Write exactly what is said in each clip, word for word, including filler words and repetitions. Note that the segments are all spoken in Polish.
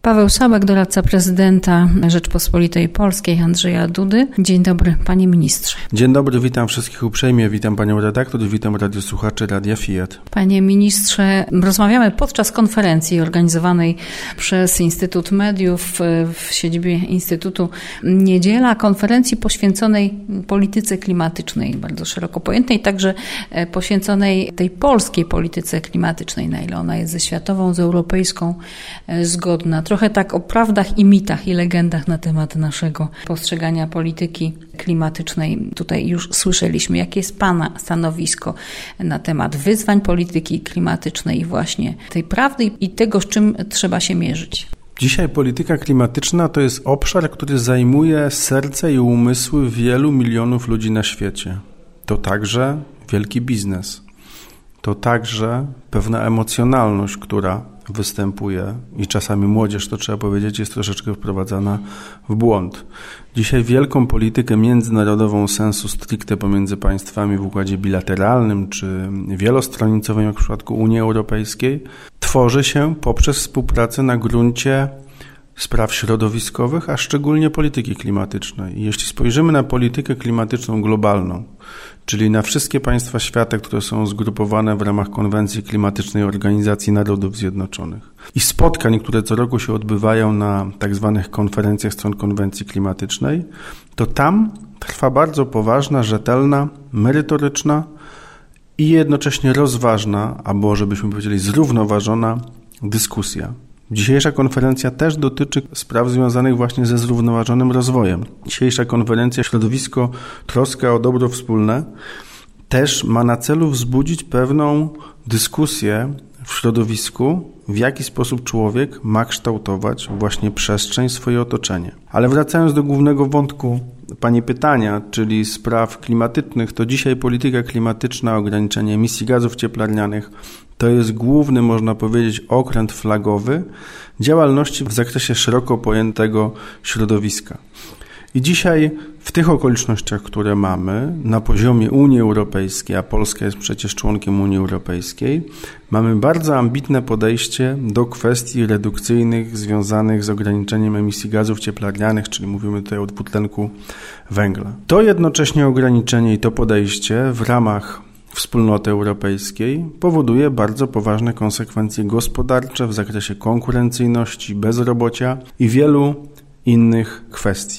Paweł Sabek, doradca prezydenta Rzeczpospolitej Polskiej Andrzeja Dudy. Dzień dobry, panie ministrze. Dzień dobry, witam wszystkich uprzejmie, witam panią redaktor, witam radiosłuchaczy Radia Fiat. Panie ministrze, rozmawiamy podczas konferencji organizowanej przez Instytut Mediów w siedzibie Instytutu Niedziela, konferencji poświęconej polityce klimatycznej, bardzo szeroko pojętej, także poświęconej tej polskiej polityce klimatycznej, na ile ona jest ze światową, z europejską zgodna. Trochę tak o prawdach i mitach i legendach na temat naszego postrzegania polityki klimatycznej. Tutaj już słyszeliśmy, jakie jest pana stanowisko na temat wyzwań polityki klimatycznej i właśnie tej prawdy i tego, z czym trzeba się mierzyć. Dzisiaj polityka klimatyczna to jest obszar, który zajmuje serce i umysły wielu milionów ludzi na świecie. To także wielki biznes. To także pewna emocjonalność, która występuje i czasami młodzież, to trzeba powiedzieć, jest troszeczkę wprowadzana w błąd. Dzisiaj wielką politykę międzynarodową sensu stricte pomiędzy państwami w układzie bilateralnym czy wielostronicowym, jak w przypadku Unii Europejskiej, tworzy się poprzez współpracę na gruncie spraw środowiskowych, a szczególnie polityki klimatycznej. I jeśli spojrzymy na politykę klimatyczną globalną, czyli na wszystkie państwa świata, które są zgrupowane w ramach Konwencji Klimatycznej Organizacji Narodów Zjednoczonych i spotkań, które co roku się odbywają na tak zwanych konferencjach stron konwencji klimatycznej, to tam trwa bardzo poważna, rzetelna, merytoryczna i jednocześnie rozważna, albo żebyśmy powiedzieli zrównoważona dyskusja. Dzisiejsza konferencja też dotyczy spraw związanych właśnie ze zrównoważonym rozwojem. Dzisiejsza konferencja Środowisko, troska o dobro wspólne też ma na celu wzbudzić pewną dyskusję w środowisku, w jaki sposób człowiek ma kształtować właśnie przestrzeń, swoje otoczenie. Ale wracając do głównego wątku pani pytania, czyli spraw klimatycznych, to dzisiaj polityka klimatyczna, ograniczenie emisji gazów cieplarnianych to jest główny, można powiedzieć, okręt flagowy działalności w zakresie szeroko pojętego środowiska. I dzisiaj w tych okolicznościach, które mamy na poziomie Unii Europejskiej, a Polska jest przecież członkiem Unii Europejskiej, mamy bardzo ambitne podejście do kwestii redukcyjnych związanych z ograniczeniem emisji gazów cieplarnianych, czyli mówimy tutaj o dwutlenku węgla. To jednocześnie ograniczenie i to podejście w ramach Wspólnoty Europejskiej powoduje bardzo poważne konsekwencje gospodarcze w zakresie konkurencyjności, bezrobocia i wielu innych kwestii.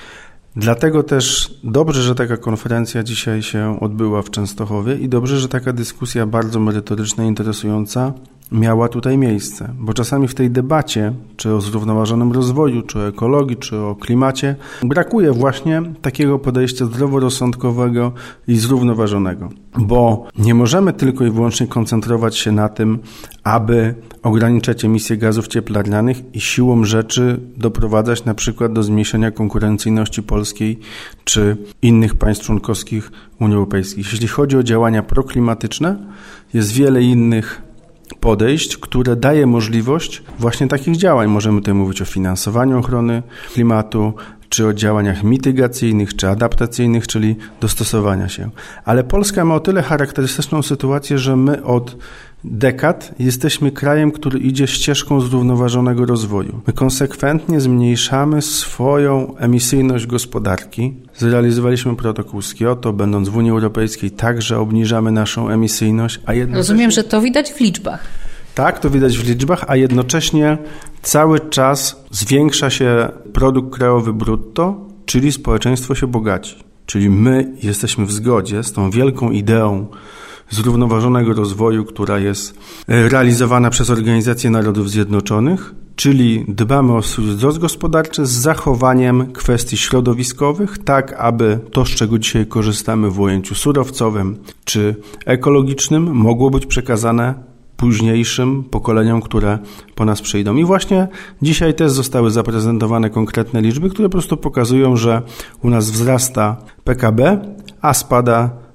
Dlatego też dobrze, że taka konferencja dzisiaj się odbyła w Częstochowie i dobrze, że taka dyskusja bardzo merytoryczna i interesująca miała tutaj miejsce, bo czasami w tej debacie, czy o zrównoważonym rozwoju, czy o ekologii, czy o klimacie, brakuje właśnie takiego podejścia zdroworozsądkowego i zrównoważonego, bo nie możemy tylko i wyłącznie koncentrować się na tym, aby ograniczać emisję gazów cieplarnianych i siłą rzeczy doprowadzać na przykład do zmniejszenia konkurencyjności polskiej czy innych państw członkowskich Unii Europejskiej. Jeśli chodzi o działania proklimatyczne, jest wiele innych podejść, które daje możliwość właśnie takich działań. Możemy tutaj mówić o finansowaniu ochrony klimatu, czy o działaniach mitygacyjnych, czy adaptacyjnych, czyli dostosowania się. Ale Polska ma o tyle charakterystyczną sytuację, że my od dekad jesteśmy krajem, który idzie ścieżką zrównoważonego rozwoju. My konsekwentnie zmniejszamy swoją emisyjność gospodarki. Zrealizowaliśmy protokół z Kioto, będąc w Unii Europejskiej także obniżamy naszą emisyjność. A jednocześnie... Rozumiem, że to widać w liczbach. Tak, to widać w liczbach, a jednocześnie cały czas zwiększa się produkt krajowy brutto, czyli społeczeństwo się bogaci. Czyli my jesteśmy w zgodzie z tą wielką ideą zrównoważonego rozwoju, która jest realizowana przez Organizację Narodów Zjednoczonych, czyli dbamy o swój wzrost gospodarczy z zachowaniem kwestii środowiskowych, tak aby to, z czego dzisiaj korzystamy w ujęciu surowcowym czy ekologicznym, mogło być przekazane późniejszym pokoleniom, które po nas przyjdą. I właśnie dzisiaj też zostały zaprezentowane konkretne liczby, które po prostu pokazują, że u nas wzrasta P K B, a spada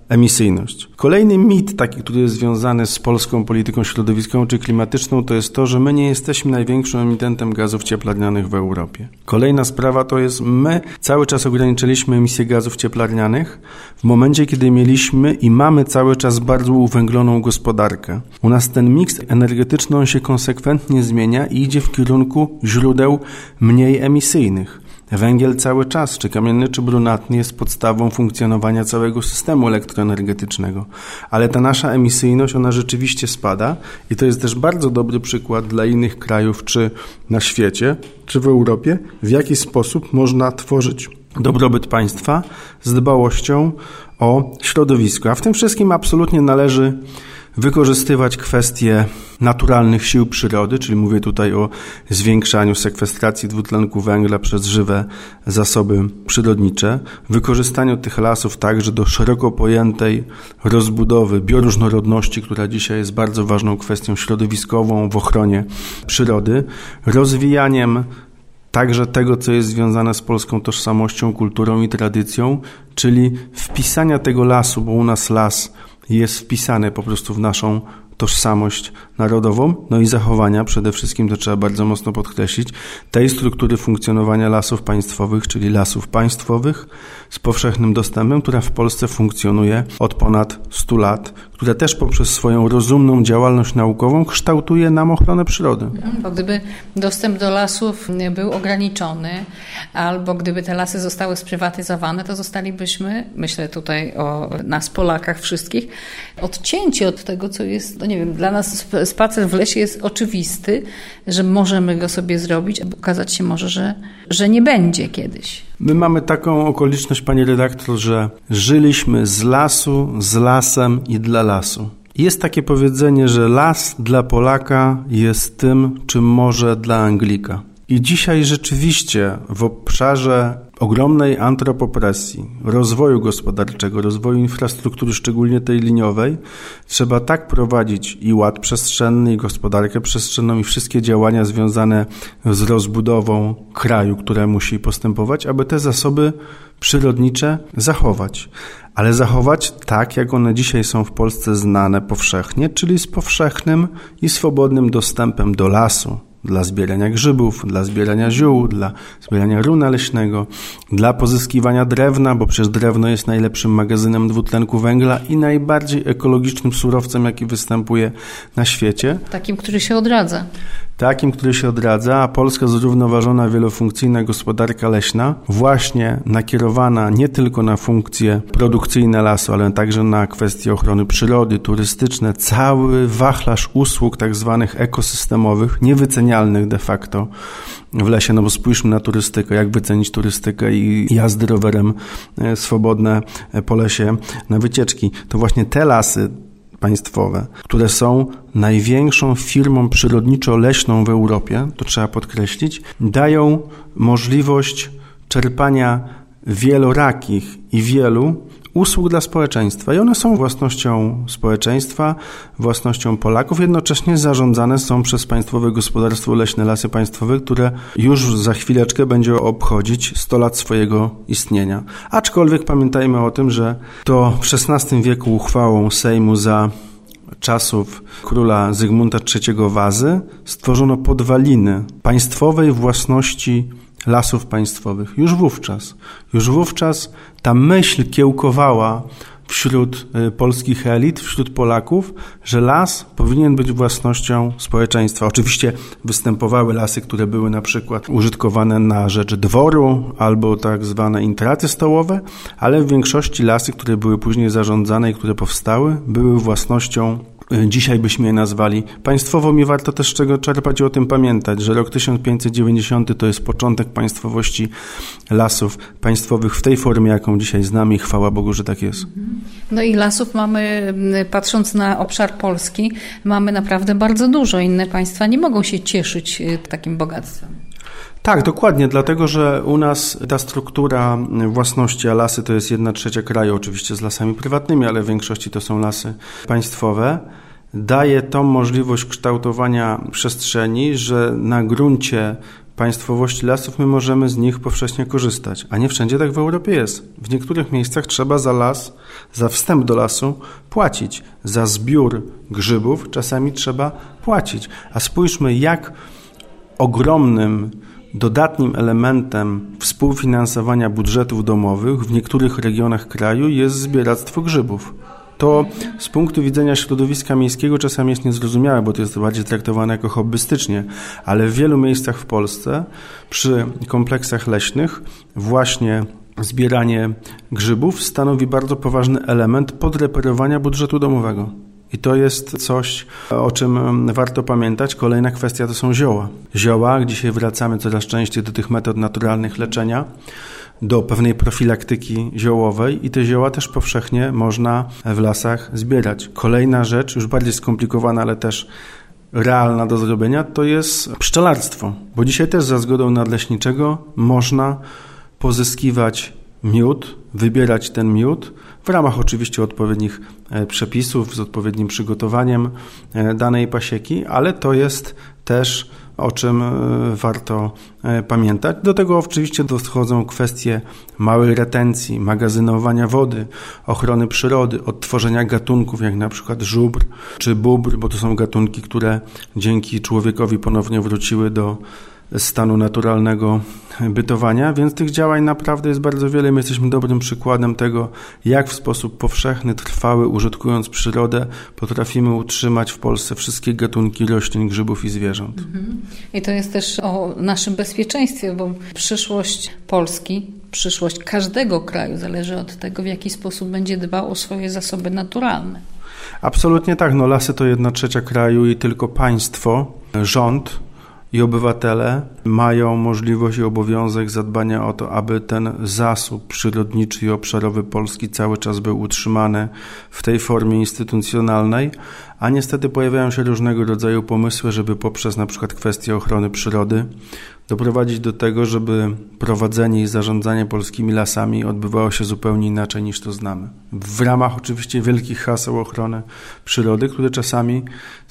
emisyjność. Kolejny mit taki, który jest związany z polską polityką środowiskową czy klimatyczną, to jest to, że my nie jesteśmy największym emitentem gazów cieplarnianych w Europie. Kolejna sprawa to jest, my cały czas ograniczyliśmy emisję gazów cieplarnianych w momencie, kiedy mieliśmy i mamy cały czas bardzo uwęgloną gospodarkę. U nas ten miks energetyczny on się konsekwentnie zmienia i idzie w kierunku źródeł mniej emisyjnych. Węgiel cały czas, czy kamienny, czy brunatny, jest podstawą funkcjonowania całego systemu elektroenergetycznego. Ale ta nasza emisyjność, ona rzeczywiście spada i to jest też bardzo dobry przykład dla innych krajów, czy na świecie, czy w Europie, w jaki sposób można tworzyć dobrobyt państwa z dbałością o środowisko. A w tym wszystkim absolutnie należy wykorzystywać kwestie naturalnych sił przyrody, czyli mówię tutaj o zwiększaniu sekwestracji dwutlenku węgla przez żywe zasoby przyrodnicze, wykorzystaniu tych lasów także do szeroko pojętej rozbudowy bioróżnorodności, która dzisiaj jest bardzo ważną kwestią środowiskową w ochronie przyrody, rozwijaniem także tego, co jest związane z polską tożsamością, kulturą i tradycją, czyli wpisania tego lasu, bo u nas las jest wpisany po prostu w naszą tożsamość narodową, no i zachowania, przede wszystkim to trzeba bardzo mocno podkreślić, tej struktury funkcjonowania lasów państwowych, czyli lasów państwowych z powszechnym dostępem, która w Polsce funkcjonuje od ponad stu lat, która też poprzez swoją rozumną działalność naukową kształtuje nam ochronę przyrody. Bo gdyby dostęp do lasów był ograniczony, albo gdyby te lasy zostały sprywatyzowane, to zostalibyśmy, myślę tutaj o nas Polakach wszystkich, odcięci od tego, co jest, no nie wiem, dla nas spacer w lesie jest oczywisty, że możemy go sobie zrobić, a okazać się może, że, że nie będzie kiedyś. My mamy taką okoliczność, pani redaktor, że żyliśmy z lasu, z lasem i dla lasu. Jest takie powiedzenie, że las dla Polaka jest tym, czym morze dla Anglika. I dzisiaj rzeczywiście w obszarze ogromnej antropopresji, rozwoju gospodarczego, rozwoju infrastruktury, szczególnie tej liniowej, trzeba tak prowadzić i ład przestrzenny, i gospodarkę przestrzenną, i wszystkie działania związane z rozbudową kraju, które musi postępować, aby te zasoby przyrodnicze zachować. Ale zachować tak, jak one dzisiaj są w Polsce znane powszechnie, czyli z powszechnym i swobodnym dostępem do lasu, dla zbierania grzybów, dla zbierania ziół, dla zbierania runa leśnego, dla pozyskiwania drewna, bo przecież drewno jest najlepszym magazynem dwutlenku węgla i najbardziej ekologicznym surowcem, jaki występuje na świecie. Takim, który się odradza. Takim, który się odradza, a polska zrównoważona, wielofunkcyjna gospodarka leśna, właśnie nakierowana nie tylko na funkcje produkcyjne lasu, ale także na kwestie ochrony przyrody, turystyczne, cały wachlarz usług tak zwanych ekosystemowych, niewycenialnych de facto w lesie, no bo spójrzmy na turystykę, jak wycenić turystykę i jazdy rowerem swobodne po lesie na wycieczki. To właśnie te lasy państwowe, które są największą firmą przyrodniczo-leśną w Europie, to trzeba podkreślić, dają możliwość czerpania wielorakich i wielu usług dla społeczeństwa i one są własnością społeczeństwa, własnością Polaków, jednocześnie zarządzane są przez Państwowe Gospodarstwo Leśne Lasy Państwowe, które już za chwileczkę będzie obchodzić sto lat swojego istnienia. Aczkolwiek pamiętajmy o tym, że to w szesnastym wieku uchwałą Sejmu za czasów króla Zygmunta trzeciego Wazy stworzono podwaliny państwowej własności lasów państwowych. Już wówczas, już wówczas ta myśl kiełkowała wśród polskich elit, wśród Polaków, że las powinien być własnością społeczeństwa. Oczywiście występowały lasy, które były na przykład użytkowane na rzecz dworu albo tak zwane intraty stołowe, ale w większości lasy, które były później zarządzane i które powstały, były własnością, dzisiaj byśmy je nazwali państwową i warto też z czego czerpać i o tym pamiętać, że rok tysiąc pięćset dziewięćdziesiąty to jest początek państwowości lasów państwowych w tej formie, jaką dzisiaj znamy i chwała Bogu, że tak jest. No i lasów mamy, patrząc na obszar Polski, mamy naprawdę bardzo dużo. Inne państwa nie mogą się cieszyć takim bogactwem. Tak, dokładnie, dlatego że u nas ta struktura własności, a lasy to jest jedna trzecia kraju, oczywiście z lasami prywatnymi, ale w większości to są lasy państwowe, daje tą możliwość kształtowania przestrzeni, że na gruncie państwowości lasów, my możemy z nich powszechnie korzystać, a nie wszędzie tak w Europie jest. W niektórych miejscach trzeba za las, za wstęp do lasu płacić, za zbiór grzybów czasami trzeba płacić. A spójrzmy, jak ogromnym dodatnim elementem współfinansowania budżetów domowych w niektórych regionach kraju jest zbieractwo grzybów. To z punktu widzenia środowiska miejskiego czasami jest niezrozumiałe, bo to jest bardziej traktowane jako hobbystycznie, ale w wielu miejscach w Polsce przy kompleksach leśnych właśnie zbieranie grzybów stanowi bardzo poważny element podreperowania budżetu domowego. I to jest coś, o czym warto pamiętać. Kolejna kwestia to są zioła. Zioła, dzisiaj wracamy coraz częściej do tych metod naturalnych leczenia, do pewnej profilaktyki ziołowej i te zioła też powszechnie można w lasach zbierać. Kolejna rzecz, już bardziej skomplikowana, ale też realna do zrobienia, to jest pszczelarstwo, bo dzisiaj też za zgodą nadleśniczego można pozyskiwać miód, wybierać ten miód w ramach oczywiście odpowiednich przepisów, z odpowiednim przygotowaniem danej pasieki, ale to jest też o czym warto pamiętać. Do tego oczywiście dochodzą kwestie małej retencji, magazynowania wody, ochrony przyrody, odtworzenia gatunków, jak na przykład żubr czy bóbr, bo to są gatunki, które dzięki człowiekowi ponownie wróciły do stanu naturalnego bytowania, więc tych działań naprawdę jest bardzo wiele. My jesteśmy dobrym przykładem tego, jak w sposób powszechny, trwały, użytkując przyrodę, potrafimy utrzymać w Polsce wszystkie gatunki roślin, grzybów i zwierząt. Mhm. I to jest też o naszym bezpieczeństwie, bo przyszłość Polski, przyszłość każdego kraju zależy od tego, w jaki sposób będzie dbał o swoje zasoby naturalne. Absolutnie tak. No, lasy to jedna trzecia kraju i tylko państwo, rząd i obywatele mają możliwość i obowiązek zadbania o to, aby ten zasób przyrodniczy i obszarowy Polski cały czas był utrzymany w tej formie instytucjonalnej, a niestety pojawiają się różnego rodzaju pomysły, żeby poprzez na przykład kwestie ochrony przyrody doprowadzić do tego, żeby prowadzenie i zarządzanie polskimi lasami odbywało się zupełnie inaczej niż to znamy. W ramach oczywiście wielkich haseł ochrony przyrody, które czasami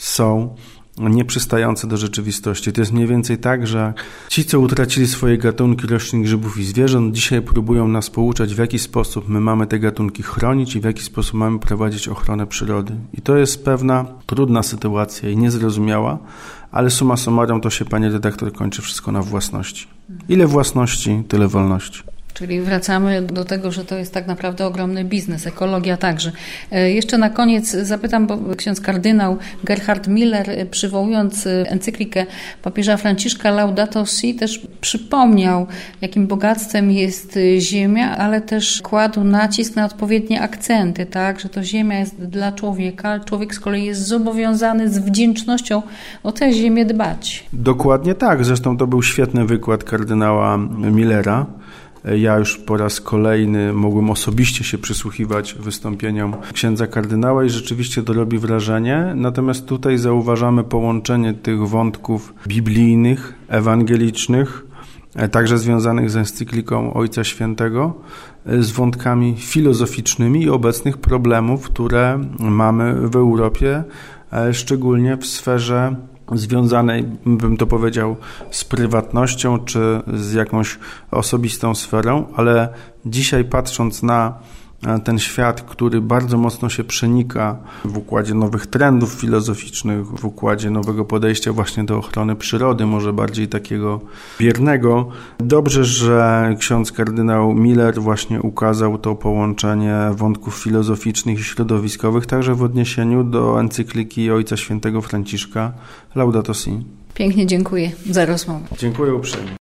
są nieprzystające do rzeczywistości. To jest mniej więcej tak, że ci, co utracili swoje gatunki roślin, grzybów i zwierząt, dzisiaj próbują nas pouczać, w jaki sposób my mamy te gatunki chronić i w jaki sposób mamy prowadzić ochronę przyrody. I to jest pewna trudna sytuacja i niezrozumiała, ale summa summarum to się, panie redaktor, kończy wszystko na własności. Ile własności, tyle wolności. Czyli wracamy do tego, że to jest tak naprawdę ogromny biznes, ekologia także. Jeszcze na koniec zapytam, bo ksiądz kardynał Gerhard Miller, przywołując encyklikę papieża Franciszka Laudato Si, też przypomniał, jakim bogactwem jest ziemia, ale też kładł nacisk na odpowiednie akcenty, tak, że to ziemia jest dla człowieka, ale człowiek z kolei jest zobowiązany z wdzięcznością o tę ziemię dbać. Dokładnie tak, zresztą to był świetny wykład kardynała Millera. Ja już po raz kolejny mogłem osobiście się przysłuchiwać wystąpieniom księdza kardynała i rzeczywiście to robi wrażenie. Natomiast tutaj zauważamy połączenie tych wątków biblijnych, ewangelicznych, także związanych z encykliką Ojca Świętego, z wątkami filozoficznymi i obecnych problemów, które mamy w Europie, szczególnie w sferze związanej, bym to powiedział, z prywatnością czy z jakąś osobistą sferą, ale dzisiaj patrząc na ten świat, który bardzo mocno się przenika w układzie nowych trendów filozoficznych, w układzie nowego podejścia właśnie do ochrony przyrody, może bardziej takiego biernego. Dobrze, że ksiądz kardynał Miller właśnie ukazał to połączenie wątków filozoficznych i środowiskowych, także w odniesieniu do encykliki Ojca Świętego Franciszka Laudato Si. Pięknie dziękuję za rozmowę. Dziękuję uprzejmie.